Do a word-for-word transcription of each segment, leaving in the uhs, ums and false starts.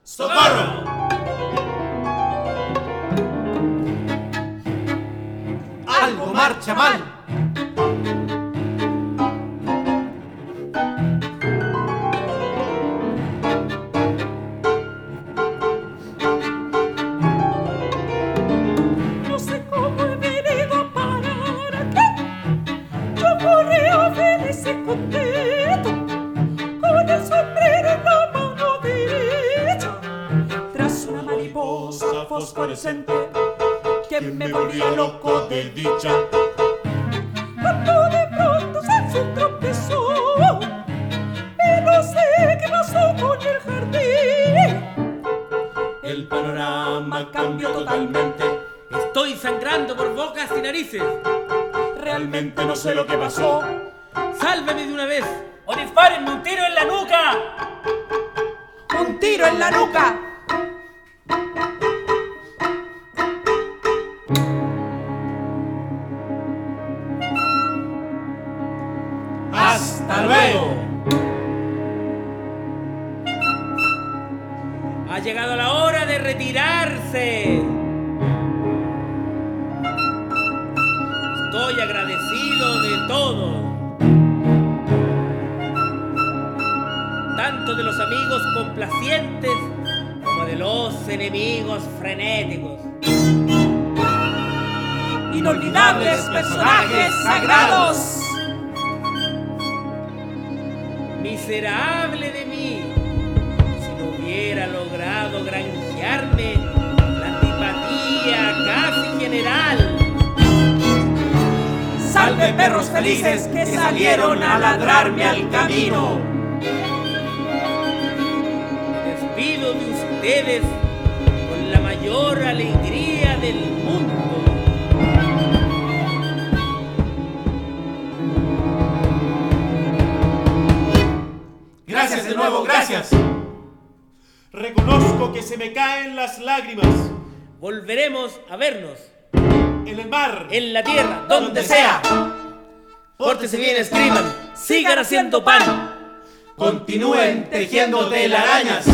¡Socorro! Algo marcha mal. No sé cómo he venido a parar aquí. Yo corría feliz y contento, con el sombrero en la mano derecha, tras una mariposa fosforescente que me volvía loco de dicha. Cuando de pronto se tropezó y no sé qué pasó con el jardín, El panorama cambió totalmente. Estoy sangrando por bocas y narices. realmente no sé lo que pasó. ¡Sálveme de una vez! ¡O dispárenme un tiro en la nuca! ¡Un tiro en la nuca! ¡Hasta luego! Ha llegado la hora de retirarse. Estoy agradecido de todo, tanto de los amigos complacientes como de los enemigos frenéticos. Inolvidables personajes sagrados. Miserable de mí, si no hubiera logrado granjearme la antipatía casi general. Salve perros felices que salieron a ladrarme al camino. Me despido de ustedes con la mayor alegría del mundo. Gracias de nuevo, gracias. Reconozco que se me caen las lágrimas. Volveremos a vernos En el mar, en la tierra, donde sea. Pórtense bien, escriban, sigan haciendo pan. continúen tejiendo telarañas.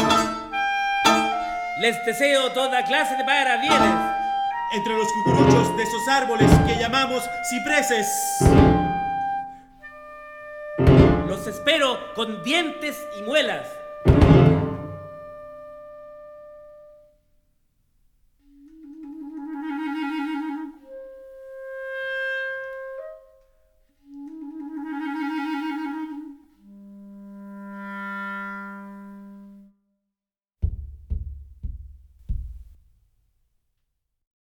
Les deseo toda clase de parabienes. Entre los cucuruchos de esos árboles que llamamos cipreses. Los espero con dientes y muelas.